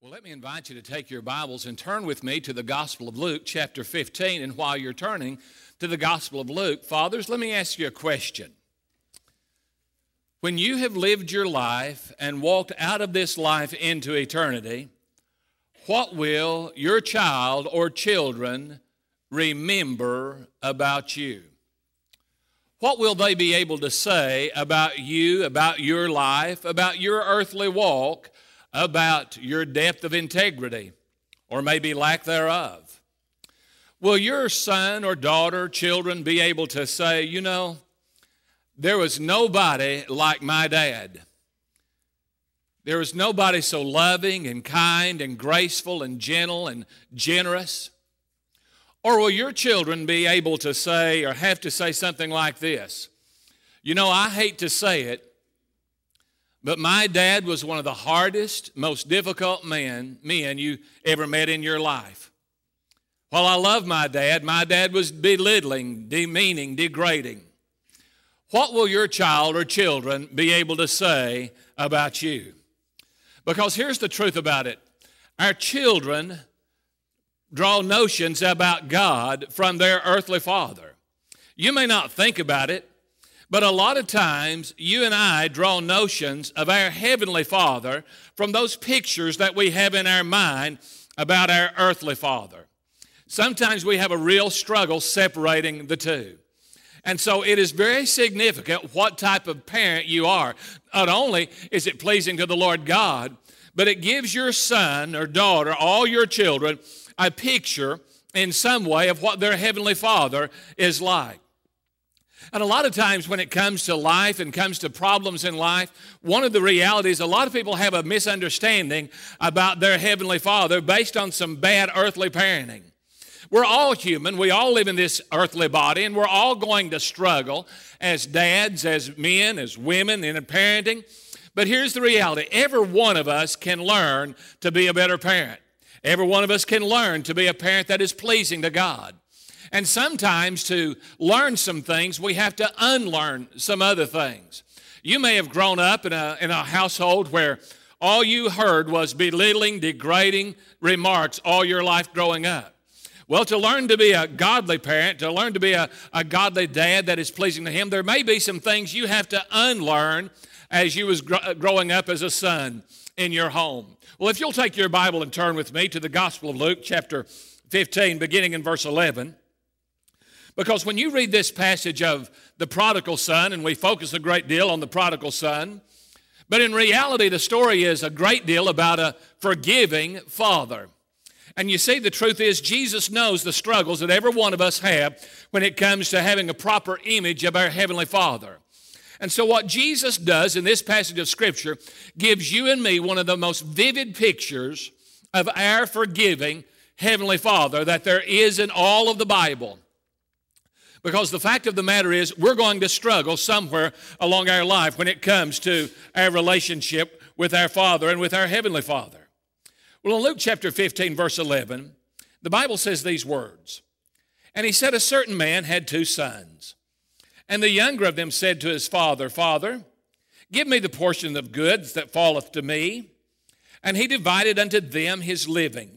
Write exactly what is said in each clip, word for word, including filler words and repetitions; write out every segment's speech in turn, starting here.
Well, let me invite you to take your Bibles and turn with me to the Gospel of Luke, chapter fifteen. And while you're turning to the Gospel of Luke, fathers, let me ask you a question. When you have lived your life and walked out of this life into eternity, what will your child or children remember about you? What will they be able to say about you, about your life, about your earthly walk, about your depth of integrity, or maybe lack thereof? Will your son or daughter, children be able to say, you know, there was nobody like my dad. There was nobody so loving and kind and graceful and gentle and generous? Or will your children be able to say or have to say something like this? You know, I hate to say it, but my dad was one of the hardest, most difficult men, men you ever met in your life. While I love my dad, my dad was belittling, demeaning, degrading. What will your child or children be able to say about you? Because here's the truth about it. Our children draw notions about God from their earthly father. You may not think about it, but a lot of times, you and I draw notions of our Heavenly Father from those pictures that we have in our mind about our earthly father. Sometimes we have a real struggle separating the two. And so it is very significant what type of parent you are. Not only is it pleasing to the Lord God, but it gives your son or daughter, all your children, a picture in some way of what their Heavenly Father is like. And a lot of times when it comes to life and comes to problems in life, one of the realities, a lot of people have a misunderstanding about their Heavenly Father based on some bad earthly parenting. We're all human. We all live in this earthly body, and we're all going to struggle as dads, as men, as women in parenting. But here's the reality. Every one of us can learn to be a better parent. Every one of us can learn to be a parent that is pleasing to God. And sometimes to learn some things, we have to unlearn some other things. You may have grown up in a, in a household where all you heard was belittling, degrading remarks all your life growing up. Well, to learn to be a godly parent, to learn to be a, a godly dad that is pleasing to Him, there may be some things you have to unlearn as you was gr- growing up as a son in your home. Well, if you'll take your Bible and turn with me to the Gospel of Luke, chapter fifteen, beginning in verse eleven. Because when you read this passage of the prodigal son, and we focus a great deal on the prodigal son, but in reality the story is a great deal about a forgiving father. And you see, the truth is Jesus knows the struggles that every one of us have when it comes to having a proper image of our Heavenly Father. And so what Jesus does in this passage of Scripture gives you and me one of the most vivid pictures of our forgiving Heavenly Father that there is in all of the Bible. Because the fact of the matter is, we're going to struggle somewhere along our life when it comes to our relationship with our Father and with our Heavenly Father. Well, in Luke chapter fifteen, verse eleven, the Bible says these words, "And he said, a certain man had two sons. And the younger of them said to his father, Father, give me the portion of goods that falleth to me. And he divided unto them his living.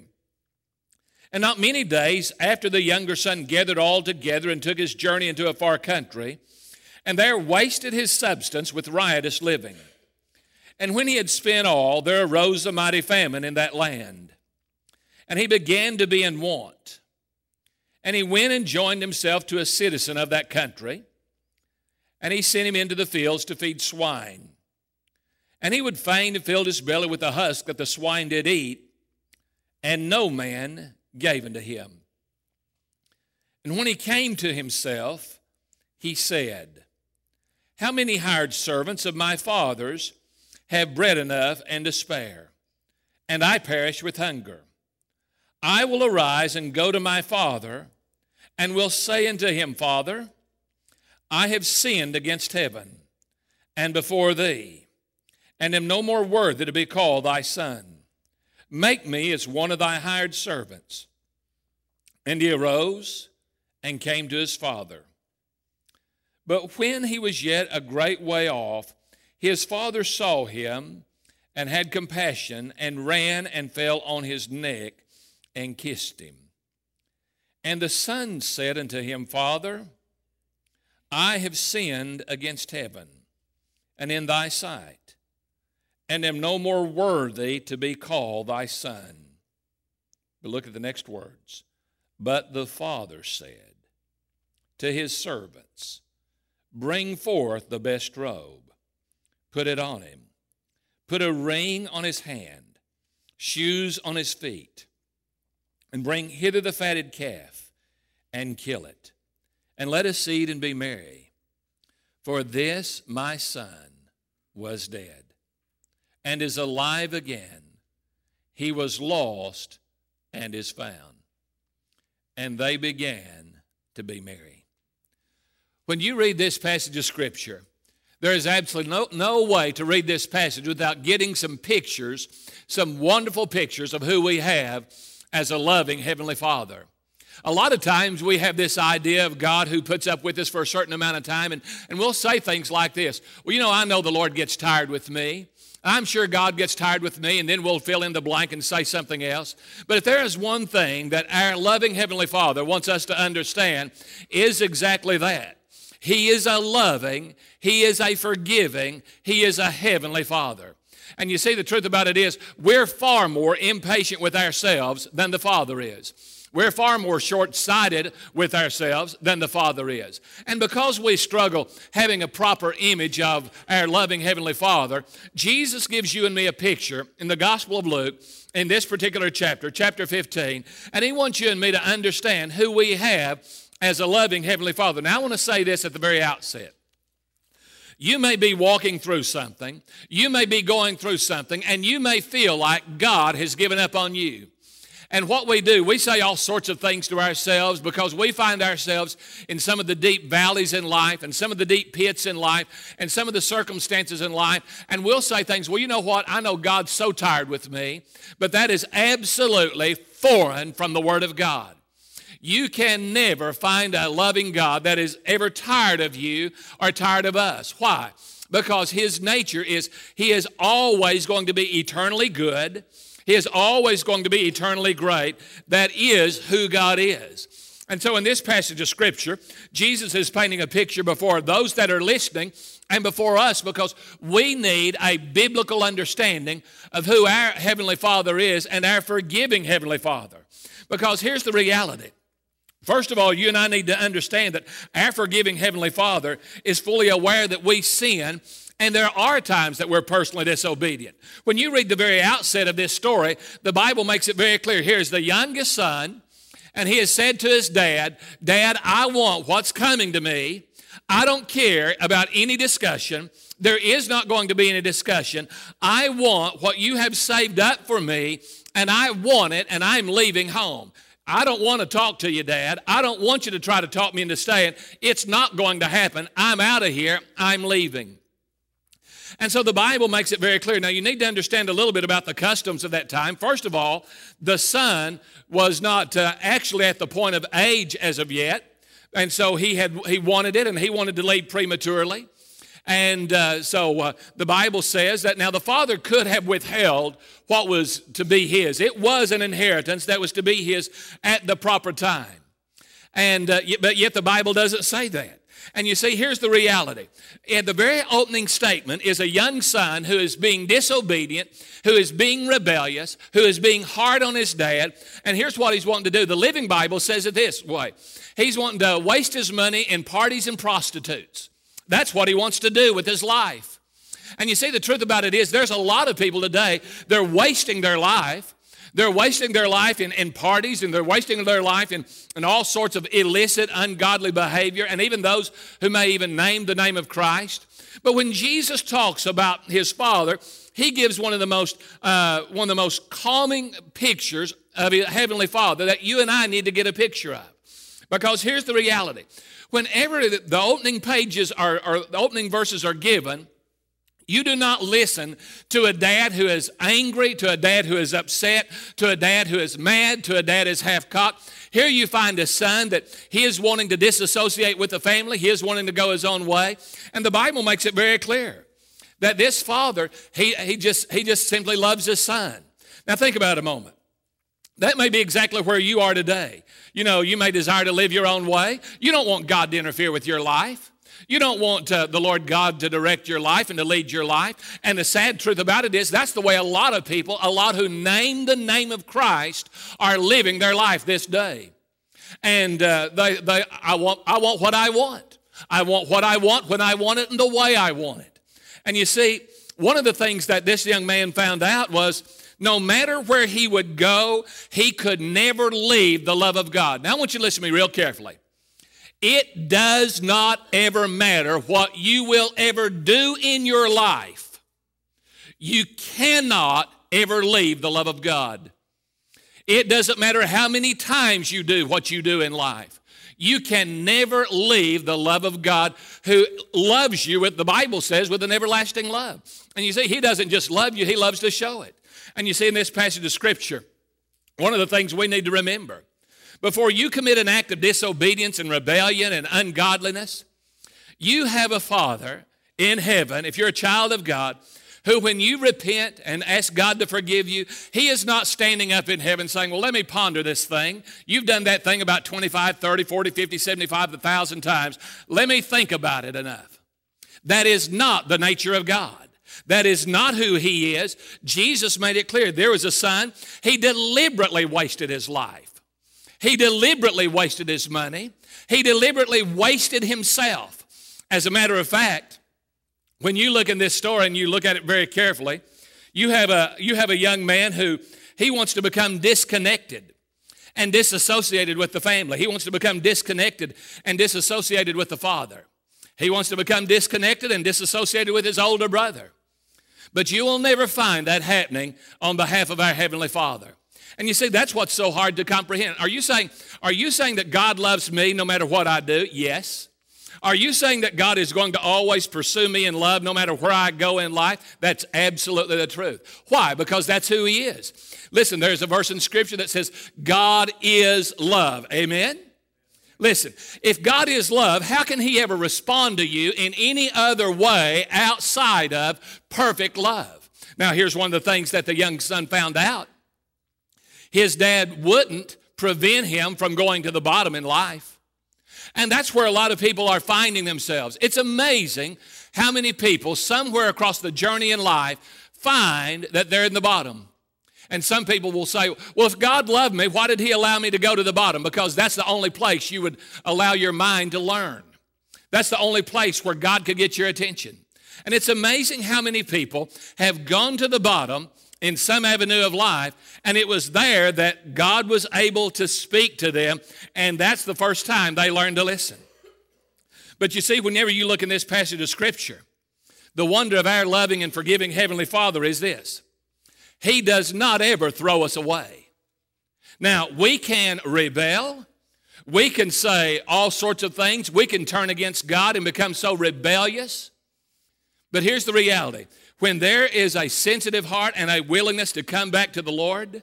And not many days after the younger son gathered all together and took his journey into a far country, and there wasted his substance with riotous living. And when he had spent all, there arose a mighty famine in that land. And he began to be in want. And he went and joined himself to a citizen of that country, and he sent him into the fields to feed swine. And he would fain have filled his belly with the husk that the swine did eat, and no man gave unto him. And when he came to himself, he said, How many hired servants of my father's have bread enough and to spare, and I perish with hunger? I will arise and go to my father, and will say unto him, Father, I have sinned against heaven and before thee, and am no more worthy to be called thy son. Make me as one of thy hired servants. And he arose and came to his father. But when he was yet a great way off, his father saw him and had compassion and ran and fell on his neck and kissed him. And the son said unto him, Father, I have sinned against heaven and in thy sight, and am no more worthy to be called thy son. But look at the next words. But the father said to his servants, Bring forth the best robe, put it on him, put a ring on his hand, shoes on his feet, and bring hither the fatted calf, and kill it, and let us eat and be merry. For this my son was dead, and is alive again. He was lost, and is found. And they began to be merry. When you read this passage of Scripture, there is absolutely no, no way to read this passage without getting some pictures, some wonderful pictures of who we have as a loving Heavenly Father. A lot of times we have this idea of God who puts up with us for a certain amount of time, and, and we'll say things like this. Well, you know, I know the Lord gets tired with me. I'm sure God gets tired with me, and then we'll fill in the blank and say something else. But if there is one thing that our loving Heavenly Father wants us to understand, is exactly that. He is a loving, He is a forgiving, He is a Heavenly Father. And you see, the truth about it is, we're far more impatient with ourselves than the Father is. We're far more short-sighted with ourselves than the Father is. And because we struggle having a proper image of our loving Heavenly Father, Jesus gives you and me a picture in the Gospel of Luke in this particular chapter, chapter fifteen, and He wants you and me to understand who we have as a loving Heavenly Father. Now, I want to say this at the very outset. You may be walking through something, you may be going through something, and you may feel like God has given up on you. And what we do, we say all sorts of things to ourselves because we find ourselves in some of the deep valleys in life and some of the deep pits in life and some of the circumstances in life. And we'll say things, well, you know what? I know God's so tired with me. But that is absolutely foreign from the Word of God. You can never find a loving God that is ever tired of you or tired of us. Why? Because His nature is He is always going to be eternally good. He is always going to be eternally great. That is who God is. And so in this passage of Scripture, Jesus is painting a picture before those that are listening and before us because we need a biblical understanding of who our Heavenly Father is and our forgiving Heavenly Father. Because here's the reality. First of all, you and I need to understand that our forgiving Heavenly Father is fully aware that we sin. And there are times that we're personally disobedient. When you read the very outset of this story, the Bible makes it very clear. Here's the youngest son, and he has said to his dad, Dad, I want what's coming to me. I don't care about any discussion. There is not going to be any discussion. I want what you have saved up for me, and I want it, and I'm leaving home. I don't want to talk to you, Dad. I don't want you to try to talk me into staying. It's not going to happen. I'm out of here. I'm leaving. And so the Bible makes it very clear. Now, you need to understand a little bit about the customs of that time. First of all, the son was not uh, actually at the point of age as of yet. And so he had he wanted it, and he wanted to leave prematurely. And uh, so uh, the Bible says that now the father could have withheld what was to be his. It was an inheritance that was to be his at the proper time. And uh, but yet the Bible doesn't say that. And you see, here's the reality. At the very opening statement is a young son who is being disobedient, who is being rebellious, who is being hard on his dad. And here's what he's wanting to do. The Living Bible says it this way. He's wanting to waste his money in parties and prostitutes. That's what he wants to do with his life. And you see, the truth about it is there's a lot of people today, they're wasting their life. They're wasting their life in, in parties, and they're wasting their life in, in all sorts of illicit, ungodly behavior, and even those who may even name the name of Christ. But when Jesus talks about his Father, he gives one of the most uh, one of the most calming pictures of a Heavenly Father that you and I need to get a picture of. Because here's the reality. Whenever the opening pages are, or the opening verses are given, you do not listen to a dad who is angry, to a dad who is upset, to a dad who is mad, to a dad who is half-cocked. Here you find a son that he is wanting to disassociate with the family. He is wanting to go his own way. And the Bible makes it very clear That this father, he, he, just, he just simply loves his son. Now think about it a moment. That may be exactly where you are today. You know, you may desire to live your own way. You don't want God to interfere with your life. You don't want uh, the Lord God to direct your life and to lead your life. And the sad truth about it is that's the way a lot of people, a lot who name the name of Christ, are living their life this day. And uh, they, they, I want, I want what I want. I want what I want when I want it and the way I want it. And you see, one of the things that this young man found out was no matter where he would go, he could never leave the love of God. Now I want you to listen to me real carefully. It does not ever matter what you will ever do in your life. You cannot ever leave the love of God. It doesn't matter how many times you do what you do in life. You can never leave the love of God who loves you, with the Bible says, with an everlasting love. And you see, he doesn't just love you, he loves to show it. And you see in this passage of Scripture, one of the things we need to remember, before you commit an act of disobedience and rebellion and ungodliness, you have a Father in heaven, if you're a child of God, who when you repent and ask God to forgive you, he is not standing up in heaven saying, well, let me ponder this thing. You've done that thing about twenty-five, thirty, forty, fifty, seventy-five, one thousand times. Let me think about it enough. That is not the nature of God. That is not who he is. Jesus made it clear. There was a son. He deliberately wasted his life. He deliberately wasted his money. He deliberately wasted himself. As a matter of fact, when you look in this story and you look at it very carefully, you have a, you have a young man who he wants to become disconnected and disassociated with the family. He wants to become disconnected and disassociated with the father. He wants to become disconnected and disassociated with his older brother. But you will never find that happening on behalf of our Heavenly Father. And you see, that's what's so hard to comprehend. Are you saying, are you saying that God loves me no matter what I do? Yes. Are you saying that God is going to always pursue me in love no matter where I go in life? That's absolutely the truth. Why? Because that's who he is. Listen, there's a verse in Scripture that says, God is love. Amen? Listen, if God is love, how can he ever respond to you in any other way outside of perfect love? Now, here's one of the things that the young son found out. His dad wouldn't prevent him from going to the bottom in life. And that's where a lot of people are finding themselves. It's amazing how many people somewhere across the journey in life find that they're in the bottom. And some people will say, well, if God loved me, why did he allow me to go to the bottom? Because that's the only place you would allow your mind to learn. That's the only place where God could get your attention. And it's amazing how many people have gone to the bottom in some avenue of life, and it was there that God was able to speak to them, and that's the first time they learned to listen. But you see, whenever you look in this passage of Scripture, the wonder of our loving and forgiving Heavenly Father is this. He does not ever throw us away. Now, we can rebel. We can say all sorts of things. We can turn against God and become so rebellious. But here's the reality. When there is a sensitive heart and a willingness to come back to the Lord,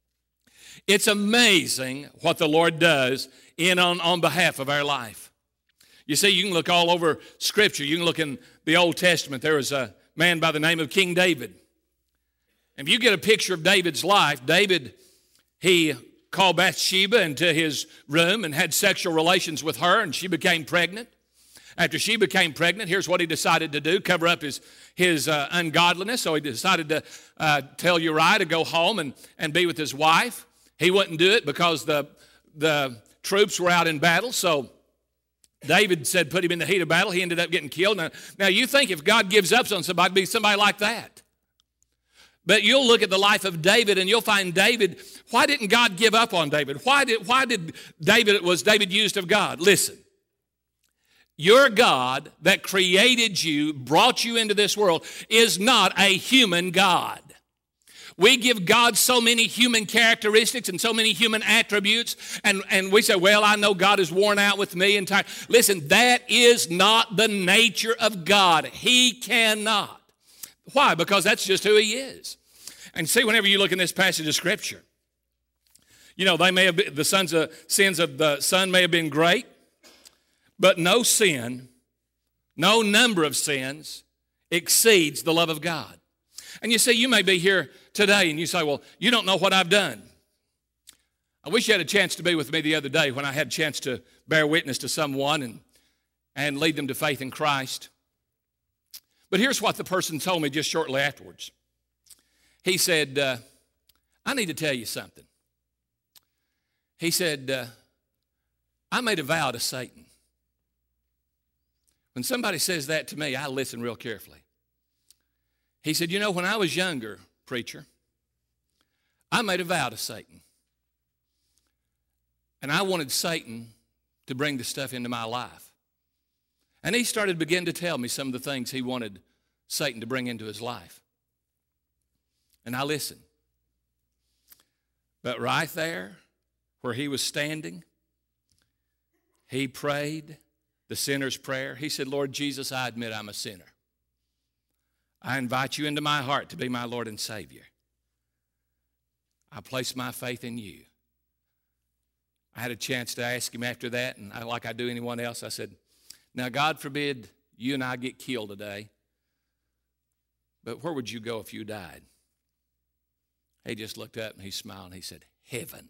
it's amazing what the Lord does in on, on behalf of our life. You see, you can look all over Scripture. You can look in the Old Testament. There was a man by the name of King David. If you get a picture of David's life, David, he called Bathsheba into his room and had sexual relations with her, and she became pregnant. After she became pregnant, here's what he decided to do, cover up his, his uh, ungodliness. So he decided to uh, tell Uriah to go home and, and be with his wife. He wouldn't do it because the, the troops were out in battle. So David said put him in the heat of battle. He ended up getting killed. Now, now you think if God gives up on somebody, it'd be somebody like that. But you'll look at the life of David and you'll find David, why didn't God give up on David? Why did, why did David, was David used of God? Listen, your God that created you, brought you into this world, is not a human God. We give God so many human characteristics and so many human attributes, and, and we say, well, I know God is worn out with me and tired. Listen, that is not the nature of God. He cannot. Why? Because that's just who he is. And see, whenever you look in this passage of Scripture, you know, they may have been, the sons of, sins of the son may have been great, but no sin, no number of sins exceeds the love of God. And you see, you may be here today and you say, well, you don't know what I've done. I wish you had a chance to be with me the other day when I had a chance to bear witness to someone and, and lead them to faith in Christ. But here's what the person told me just shortly afterwards. He said, uh, I need to tell you something. He said, uh, I made a vow to Satan. When somebody says that to me, I listen real carefully. He said, you know, when I was younger, preacher, I made a vow to Satan. And I wanted Satan to bring the stuff into my life. And he started to begin to tell me some of the things he wanted Satan to bring into his life. And I listened. But right there, where he was standing, he prayed the sinner's prayer. He said, Lord Jesus, I admit I'm a sinner. I invite you into my heart to be my Lord and Savior. I place my faith in you. I had a chance to ask him after that, and I, like I do anyone else, I said, now God forbid you and I get killed today, but where would you go if you died? He just looked up and he smiled and he said, heaven.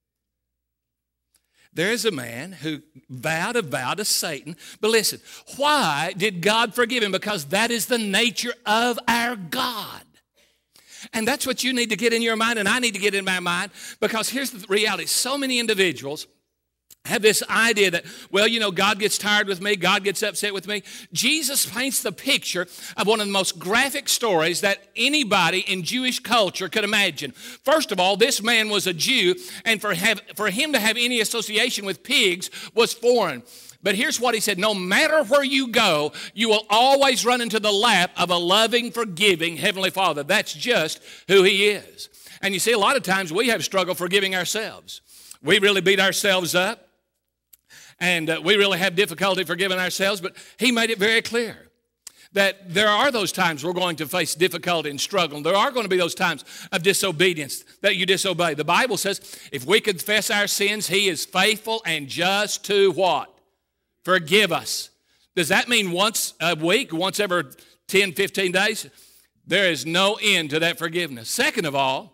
There is a man who vowed a vow to Satan. But listen, why did God forgive him? Because that is the nature of our God. And that's what you need to get in your mind, and I need to get in my mind, because here's the reality. So many individuals have this idea that, well, you know, God gets tired with me, God gets upset with me. Jesus paints the picture of one of the most graphic stories that anybody in Jewish culture could imagine. First of all, this man was a Jew, and for, have, for him to have any association with pigs was foreign. But here's what he said, no matter where you go, you will always run into the lap of a loving, forgiving Heavenly Father. That's just who he is. And you see, a lot of times we have struggle forgiving ourselves. We really beat ourselves up. And uh, we really have difficulty forgiving ourselves, but he made it very clear that there are those times we're going to face difficulty and struggle. There are going to be those times of disobedience that you disobey. The Bible says if we confess our sins, he is faithful and just to what? Forgive us. Does that mean once a week, once every ten, fifteen days? There is no end to that forgiveness. Second of all,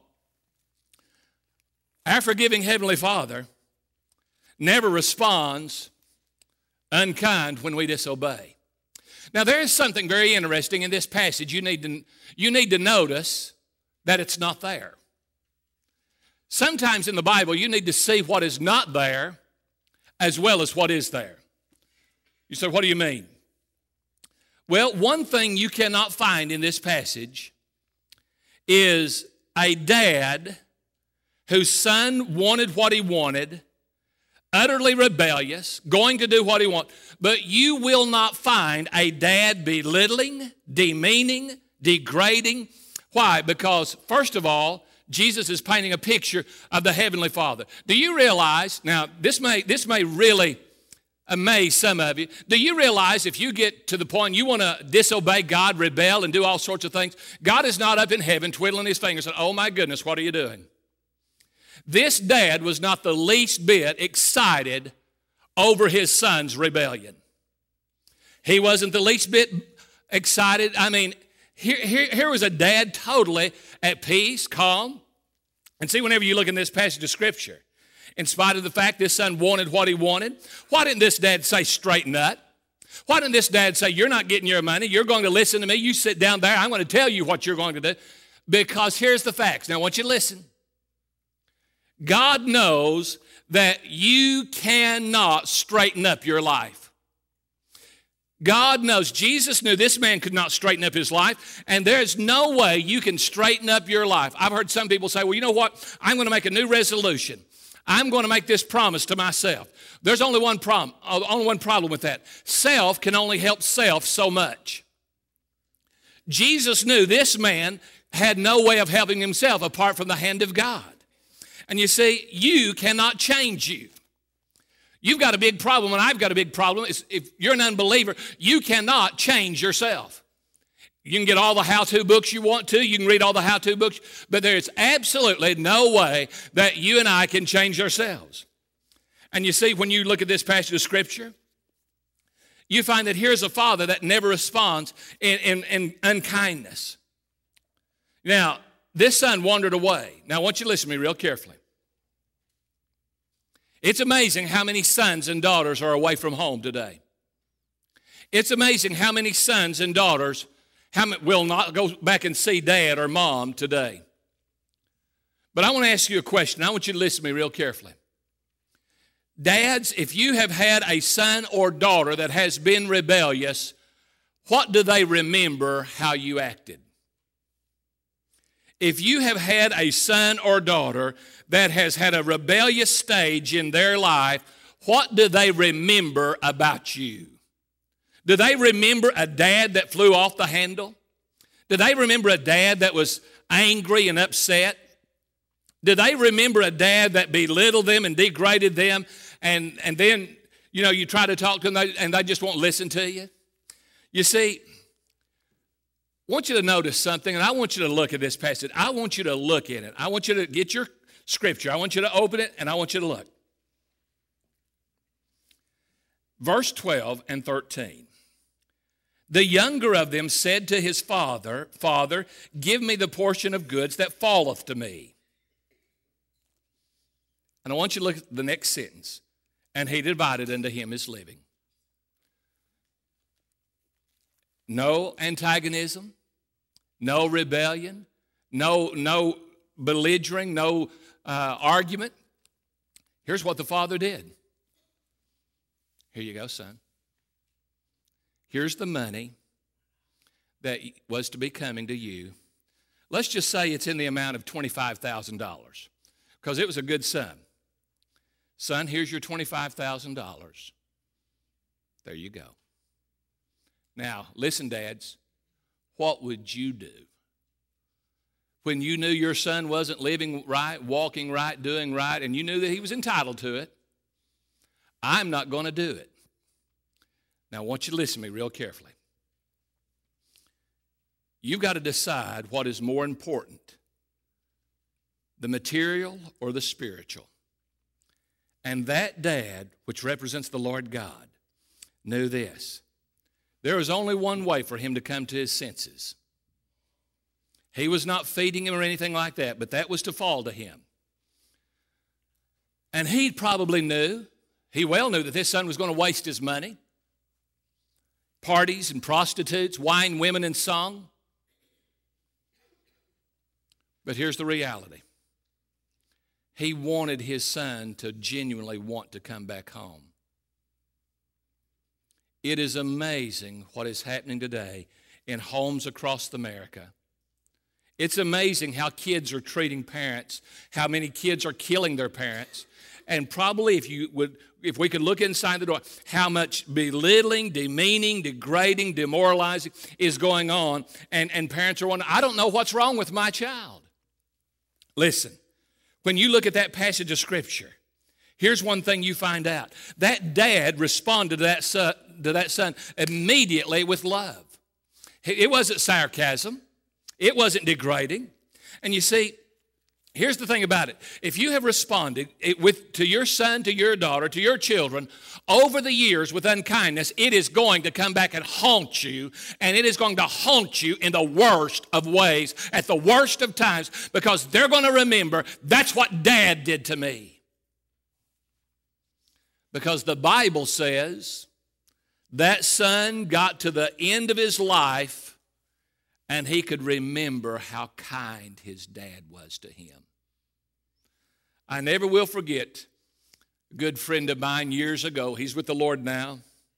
our forgiving Heavenly Father never responds unkind when we disobey. Now, there is something very interesting in this passage. You need to, you need to notice that it's not there. Sometimes in the Bible, you need to see what is not there as well as what is there. You say, what do you mean? Well, one thing you cannot find in this passage is a dad whose son wanted what he wanted, utterly rebellious, going to do what he wants. But you will not find a dad belittling, demeaning, degrading. Why? Because, first of all, Jesus is painting a picture of the Heavenly Father. Do you realize, now this may, this may really amaze some of you. Do you realize if you get to the point you want to disobey God, rebel, and do all sorts of things, God is not up in heaven twiddling his fingers and, oh my goodness, what are you doing? This dad was not the least bit excited over his son's rebellion. He wasn't the least bit excited. I mean, here, here, here was a dad totally at peace, calm. And see, whenever you look in this passage of Scripture, in spite of the fact this son wanted what he wanted, why didn't this dad say, straighten up? Why didn't this dad say, you're not getting your money, you're going to listen to me, you sit down there, I'm going to tell you what you're going to do? Because here's the facts. Now, I want you to listen. God knows that you cannot straighten up your life. God knows. Jesus knew this man could not straighten up his life, and there's no way you can straighten up your life. I've heard some people say, well, you know what? I'm going to make a new resolution. I'm going to make this promise to myself. There's only one problem, only one problem with that. Self can only help self so much. Jesus knew this man had no way of helping himself apart from the hand of God. And you see, you cannot change you. You've got a big problem, and I've got a big problem. It's, if you're an unbeliever, you cannot change yourself. You can get all the how-to books you want to. You can read all the how-to books. But there is absolutely no way that you and I can change ourselves. And you see, when you look at this passage of Scripture, you find that here's a father that never responds in, in, in unkindness. Now, this son wandered away. Now, I want you to listen to me real carefully. It's amazing how many sons and daughters are away from home today. It's amazing how many sons and daughters how many will not go back and see dad or mom today. But I want to ask you a question. I want you to listen to me real carefully. Dads, if you have had a son or daughter that has been rebellious, what do they remember how you acted? If you have had a son or daughter that has had a rebellious stage in their life, what do they remember about you? Do they remember a dad that flew off the handle? Do they remember a dad that was angry and upset? Do they remember a dad that belittled them and degraded them, and, and then, you know, you try to talk to them and they just won't listen to you? You see, I want you to notice something, and I want you to look at this passage. I want you to look at it. I want you to get your scripture. I want you to open it, and I want you to look. Verse twelve and thirteen. The younger of them said to his father, Father, give me the portion of goods that falleth to me. And I want you to look at the next sentence. And he divided unto him his living. No antagonism, no rebellion, no, no belligerent, no uh, argument. Here's what the father did. Here you go, son. Here's the money that was to be coming to you. Let's just say it's in the amount of twenty-five thousand dollars because it was a good son. Son, here's your twenty-five thousand dollars. There you go. Now, listen, dads, what would you do when you knew your son wasn't living right, walking right, doing right, and you knew that he was entitled to it? I'm not going to do it. Now, I want you to listen to me real carefully. You've got to decide what is more important, the material or the spiritual. And that dad, which represents the Lord God, knew this. There was only one way for him to come to his senses. He was not feeding him or anything like that, but that was to fall to him. And he probably knew, he well knew that this son was going to waste his money. Parties and prostitutes, wine, women, and song. But here's the reality. He wanted his son to genuinely want to come back home. It is amazing what is happening today in homes across America. It's amazing how kids are treating parents, how many kids are killing their parents. And probably if you would, if we could look inside the door, how much belittling, demeaning, degrading, demoralizing is going on. And, and parents are wondering, I don't know what's wrong with my child. Listen, when you look at that passage of Scripture, here's one thing you find out. That dad responded to that son, to that son immediately with love. It wasn't sarcasm. It wasn't degrading. And you see, here's the thing about it. If you have responded with, to your son, to your daughter, to your children, over the years with unkindness, it is going to come back and haunt you, and it is going to haunt you in the worst of ways, at the worst of times, because they're going to remember, that's what dad did to me. Because the Bible says that son got to the end of his life and he could remember how kind his dad was to him. I never will forget a good friend of mine years ago. He's with the Lord now.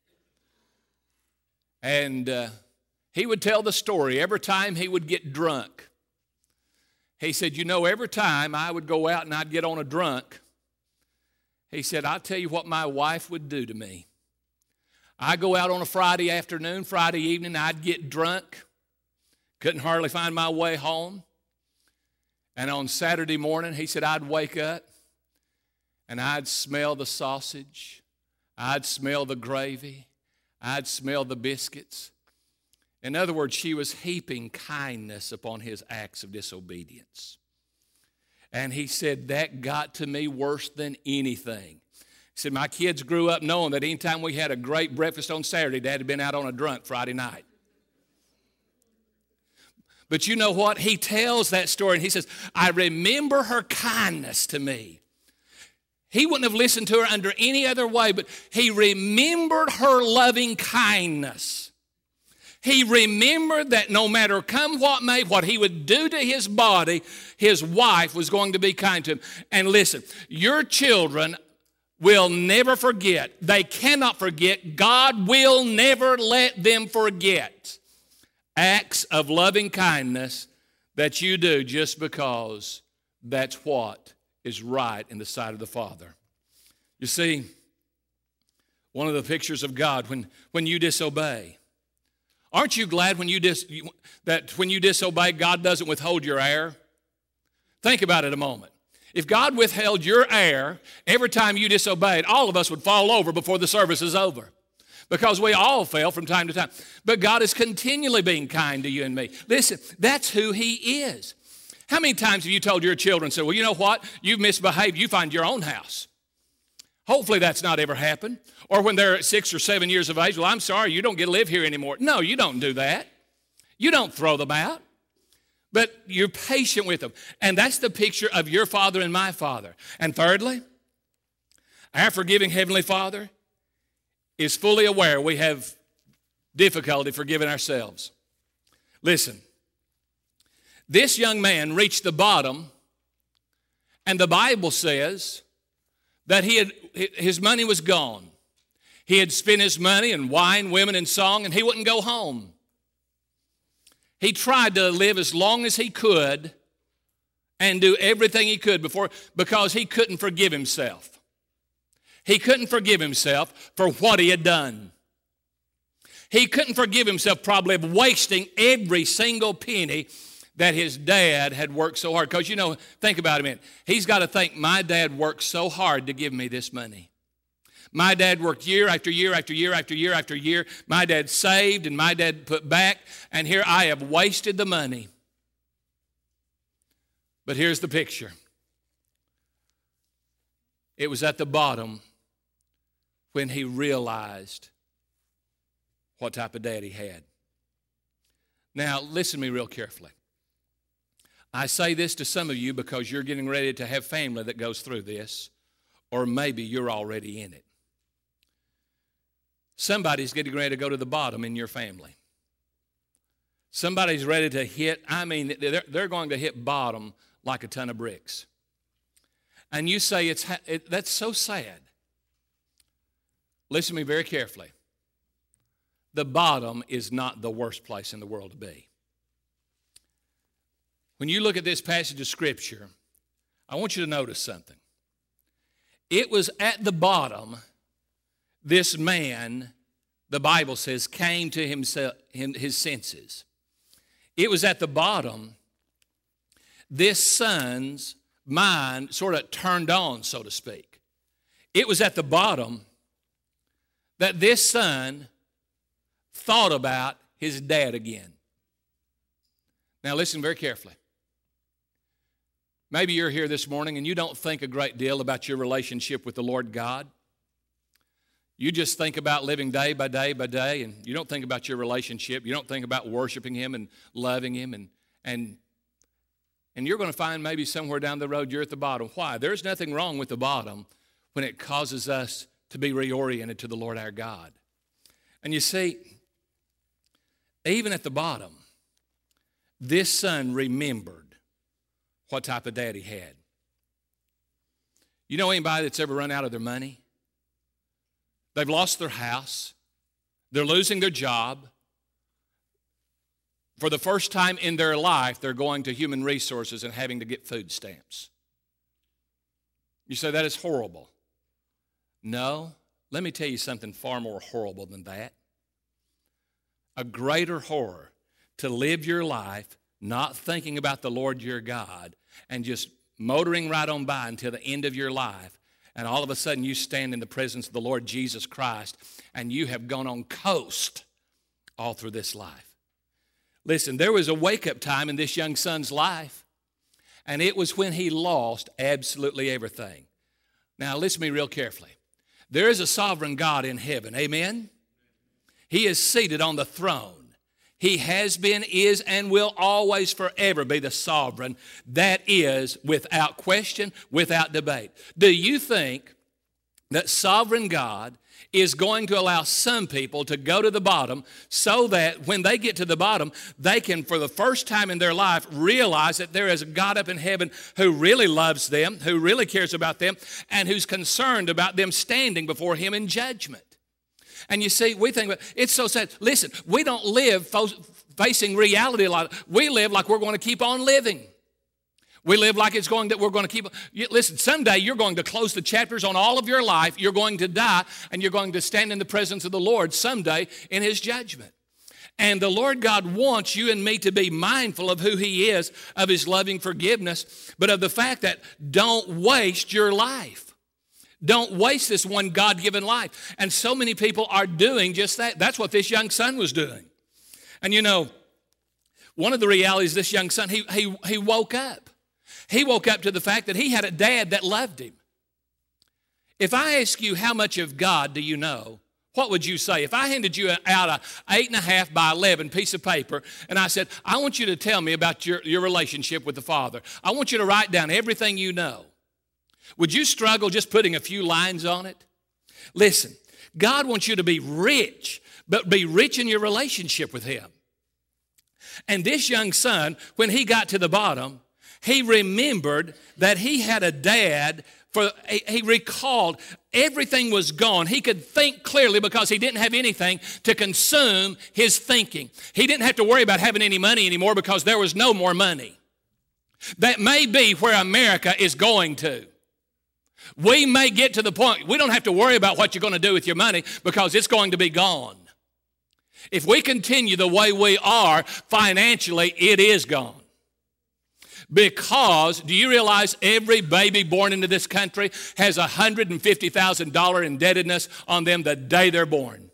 And uh, he would tell the story every time he would get drunk. He said, you know, every time I would go out and I'd get on a drunk, he said, I'll tell you what my wife would do to me. I'd go out on a Friday afternoon, Friday evening, I'd get drunk. Couldn't hardly find my way home. And on Saturday morning, he said, I'd wake up and I'd smell the sausage. I'd smell the gravy. I'd smell the biscuits. In other words, she was heaping kindness upon his acts of disobedience. And he said, that got to me worse than anything. He said, my kids grew up knowing that anytime we had a great breakfast on Saturday, Dad had been out on a drunk Friday night. But you know what? He tells that story and he says, I remember her kindness to me. He wouldn't have listened to her under any other way, but he remembered her loving kindness. He remembered that no matter come what may, what he would do to his body, his wife was going to be kind to him. And listen, your children will never forget. They cannot forget. God will never let them forget acts of loving kindness that you do just because that's what is right in the sight of the Father. You see, one of the pictures of God, when, when you disobey, aren't you glad when you dis, that when you disobey, God doesn't withhold your air? Think about it a moment. If God withheld your air every time you disobeyed, all of us would fall over before the service is over, because we all fail from time to time. But God is continually being kind to you and me. Listen, that's who He is. How many times have you told your children, say, well, you know what? You've misbehaved. You find your own house. Hopefully that's not ever happened. Or when they're six or seven years of age, well, I'm sorry, you don't get to live here anymore. No, you don't do that. You don't throw them out. But you're patient with them. And that's the picture of your Father and my Father. And thirdly, our forgiving Heavenly Father is fully aware we have difficulty forgiving ourselves. Listen, this young man reached the bottom, and the Bible says that he had, his money was gone. He had spent his money in wine, women, and song, and he wouldn't go home. He tried to live as long as he could and do everything he could before, because he couldn't forgive himself. He couldn't forgive himself for what he had done. He couldn't forgive himself probably of wasting every single penny that his dad had worked so hard. Because, you know, think about it a minute. He's got to think, my dad worked so hard to give me this money. My dad worked year after year after year after year after year. My dad saved and my dad put back. And here I have wasted the money. But here's the picture. It was at the bottom when he realized what type of dad he had. Now, listen to me real carefully. I say this to some of you because you're getting ready to have family that goes through this, or maybe you're already in it. Somebody's getting ready to go to the bottom in your family. Somebody's ready to hit, I mean, they're, they're going to hit bottom like a ton of bricks. And you say, it's it, that's so sad. Listen to me very carefully. The bottom is not the worst place in the world to be. When you look at this passage of Scripture, I want you to notice something. It was at the bottom this man, the Bible says, came to himself, his senses. It was at the bottom this son's mind sort of turned on, so to speak. It was at the bottom that this son thought about his dad again. Now listen very carefully. Maybe you're here this morning and you don't think a great deal about your relationship with the Lord God. You just think about living day by day by day, and you don't think about your relationship. You don't think about worshiping Him and loving Him, and and and you're going to find maybe somewhere down the road you're at the bottom. Why? There's nothing wrong with the bottom when it causes us to be reoriented to the Lord our God. And you see, even at the bottom, this son remembered what type of dad he had. You know anybody that's ever run out of their money? They've lost their house. They're losing their job. For the first time in their life, they're going to human resources and having to get food stamps. You say, that is horrible. No, let me tell you something far more horrible than that. A greater horror to live your life not thinking about the Lord your God and just motoring right on by until the end of your life, and all of a sudden you stand in the presence of the Lord Jesus Christ and you have gone on coast all through this life. Listen, there was a wake-up time in this young son's life, and it was when he lost absolutely everything. Now listen to me real carefully. There is a sovereign God in heaven. Amen? He is seated on the throne. He has been, is, and will always forever be the sovereign. That is without question, without debate. Do you think that sovereign God is going to allow some people to go to the bottom so that when they get to the bottom, they can, for the first time in their life, realize that there is a God up in heaven who really loves them, who really cares about them, and who's concerned about them standing before Him in judgment? And you see, we think, it's so sad. Listen, we don't live fo- facing reality a lot. We live like we're going to keep on living. We live like it's going that we're going to keep. You, listen, someday you're going to close the chapters on all of your life. You're going to die, and you're going to stand in the presence of the Lord someday in His judgment. And the Lord God wants you and me to be mindful of who He is, of His loving forgiveness, but of the fact that don't waste your life. Don't waste this one God-given life. And so many people are doing just that. That's what this young son was doing. And you know, one of the realities of this young son, he, he, he woke up. He woke up to the fact that he had a dad that loved him. If I ask you how much of God do you know, what would you say? If I handed you out an eight and a half by eleven piece of paper and I said, I want you to tell me about your, your relationship with the Father. I want you to write down everything you know. Would you struggle just putting a few lines on it? Listen, God wants you to be rich, but be rich in your relationship with Him. And this young son, when he got to the bottom, he remembered that he had a dad. For he recalled everything was gone. He could think clearly because he didn't have anything to consume his thinking. He didn't have to worry about having any money anymore because there was no more money. That may be where America is going to. We may get to the point, we don't have to worry about what you're going to do with your money because it's going to be gone. If we continue the way we are financially, it is gone. Because, do you realize every baby born into this country has one hundred fifty thousand dollars indebtedness on them the day they're born?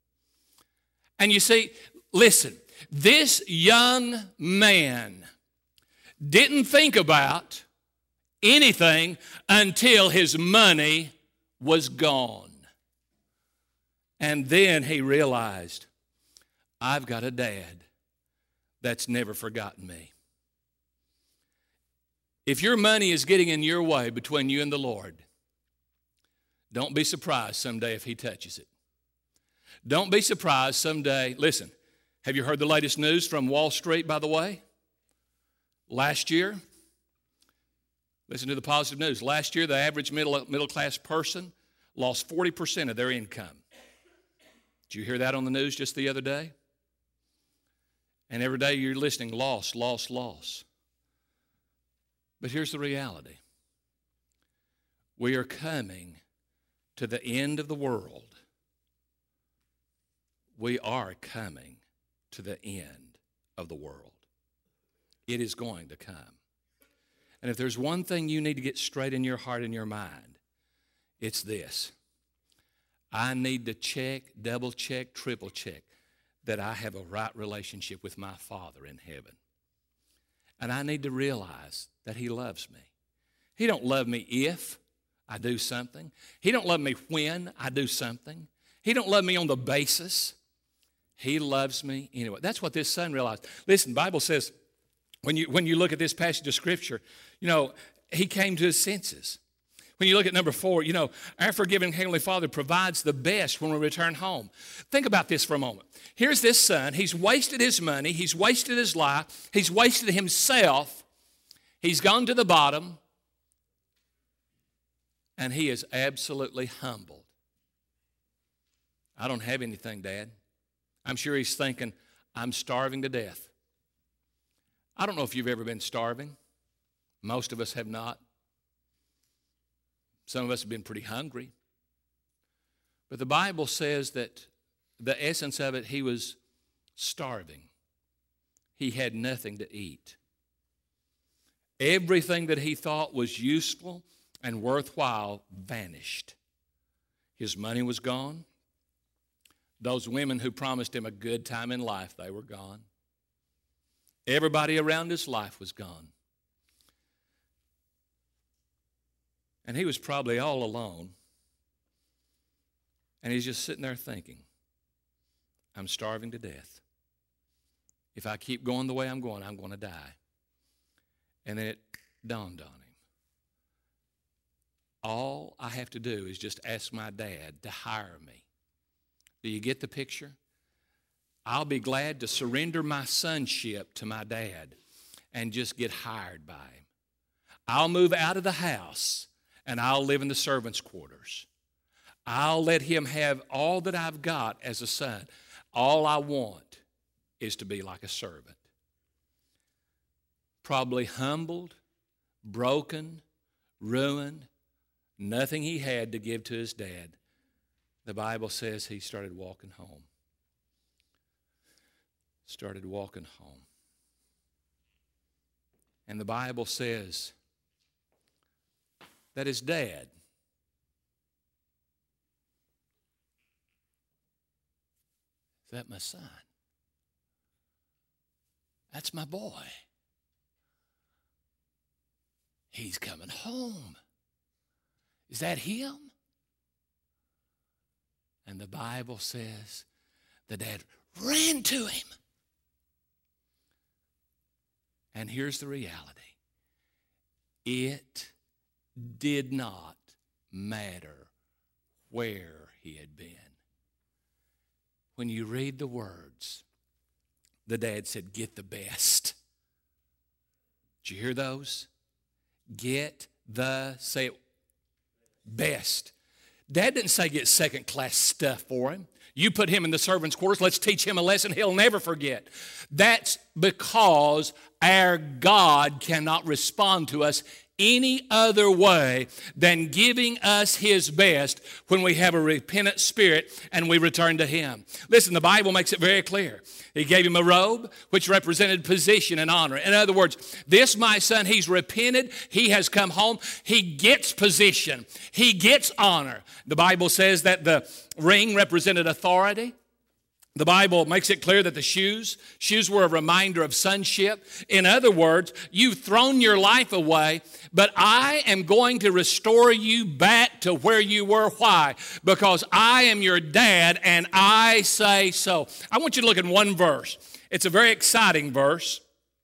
And you see, listen, this young man didn't think about anything until his money was gone. And then he realized, I've got a dad that's never forgotten me. If your money is getting in your way between you and the Lord, don't be surprised someday if He touches it. Don't be surprised someday. Listen, have you heard the latest news from Wall Street, by the way? Last year, listen to the positive news. Last year, the average middle, middle class person lost forty percent of their income. Did you hear that on the news just the other day? And every day you're listening, loss, loss, loss. But here's the reality. We are coming to the end of the world. We are coming to the end of the world. It is going to come. And if there's one thing you need to get straight in your heart and your mind, it's this. I need to check, double check, triple check that I have a right relationship with my Father in heaven. And I need to realize that He loves me. He don't love me if I do something. He don't love me when I do something. He don't love me on the basis. He loves me anyway. That's what this son realized. Listen, the Bible says, when you, when you look at this passage of Scripture, you know, he came to his senses. When you look at number four, you know, our forgiving Heavenly Father provides the best when we return home. Think about this for a moment. Here's this son. He's wasted his money. He's wasted his life. He's wasted himself. He's gone to the bottom. And he is absolutely humbled. I don't have anything, Dad. I'm sure he's thinking, I'm starving to death. I don't know if you've ever been starving. Most of us have not. Some of us have been pretty hungry. But the Bible says that the essence of it, he was starving. He had nothing to eat. Everything that he thought was useful and worthwhile vanished. His money was gone. Those women who promised him a good time in life, they were gone. Everybody around his life was gone. And he was probably all alone. And he's just sitting there thinking, I'm starving to death. If I keep going the way I'm going, I'm going to die. And then it dawned on him. All I have to do is just ask my dad to hire me. Do you get the picture? I'll be glad to surrender my sonship to my dad and just get hired by him. I'll move out of the house and I'll live in the servants' quarters. I'll let him have all that I've got as a son. All I want is to be like a servant. Probably humbled, broken, ruined, nothing he had to give to his dad. The Bible says he started walking home. Started walking home. And the Bible says that his dad is that my son? That's my boy. He's coming home. Is that him? And the Bible says the dad ran to him. And here's the reality. It did not matter where he had been. When you read the words, the dad said, get the best. Did you hear those? Get the, say it, best. Dad didn't say get second-class stuff for him. You put him in the servants' quarters, let's teach him a lesson he'll never forget. That's because our God cannot respond to us any other way than giving us his best when we have a repentant spirit and we return to him. Listen, the Bible makes it very clear. He gave him a robe which represented position and honor. In other words, this my son, he's repented, he has come home, he gets position, he gets honor. The Bible says that the ring represented authority. The Bible makes it clear that the shoes, shoes were a reminder of sonship. In other words, you've thrown your life away, but I am going to restore you back to where you were. Why? Because I am your dad and I say so. I want you to look at one verse. It's a very exciting verse.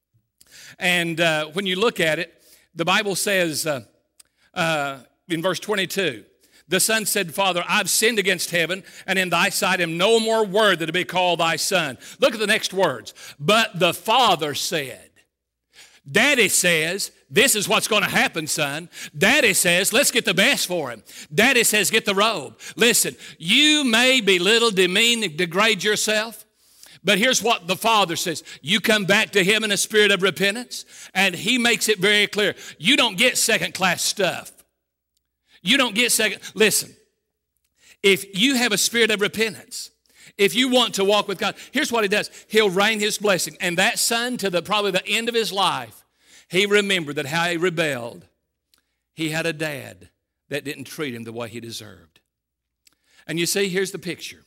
And uh, when you look at it, the Bible says uh, uh, in verse twenty-two, the son said, Father, I've sinned against heaven, and in thy sight am no more worthy to be called thy son. Look at the next words. But the father said, Daddy says, this is what's going to happen, son. Daddy says, let's get the best for him. Daddy says, get the robe. Listen, you may belittle, demean, degrade yourself, but here's what the Father says. You come back to him in a spirit of repentance, and he makes it very clear. You don't get second-class stuff. You don't get second. Listen, if you have a spirit of repentance, if you want to walk with God, here's what he does. He'll rain his blessing. And that son, to the probably the end of his life, he remembered that how he rebelled. He had a dad that didn't treat him the way he deserved. And you see, here's the picture.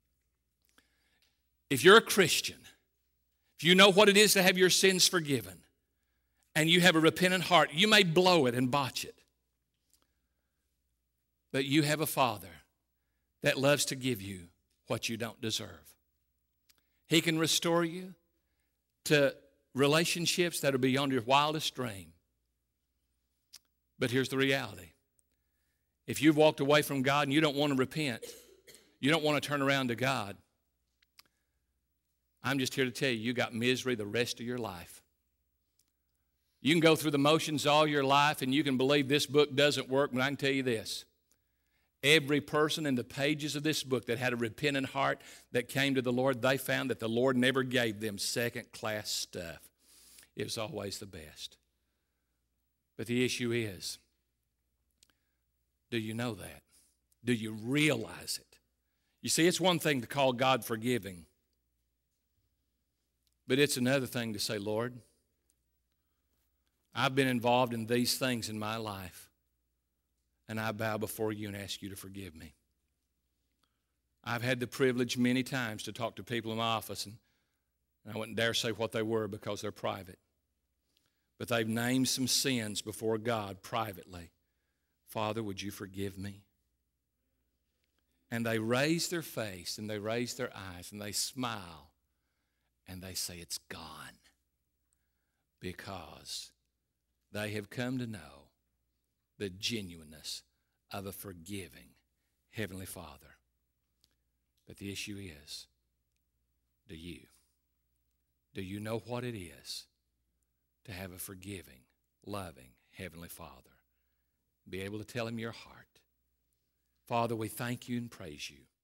If you're a Christian, if you know what it is to have your sins forgiven, and you have a repentant heart, you may blow it and botch it. But you have a Father that loves to give you what you don't deserve. He can restore you to relationships that are beyond your wildest dream. But here's the reality. If you've walked away from God and you don't want to repent, you don't want to turn around to God, I'm just here to tell you, you got misery the rest of your life. You can go through the motions all your life and you can believe this book doesn't work, but I can tell you this. Every person in the pages of this book that had a repentant heart that came to the Lord, they found that the Lord never gave them second-class stuff. It was always the best. But the issue is, do you know that? Do you realize it? You see, it's one thing to call God forgiving, but it's another thing to say, Lord, I've been involved in these things in my life. And I bow before you and ask you to forgive me. I've had the privilege many times to talk to people in my office, and I wouldn't dare say what they were because they're private. But they've named some sins before God privately. Father, would you forgive me? and they raise their face and they raise their eyes and they smile and they say, it's gone, because they have come to know the genuineness of a forgiving Heavenly Father. But the issue is, do you? Do you know what it is to have a forgiving, loving Heavenly Father? Be able to tell Him your heart. Father, we thank you and praise you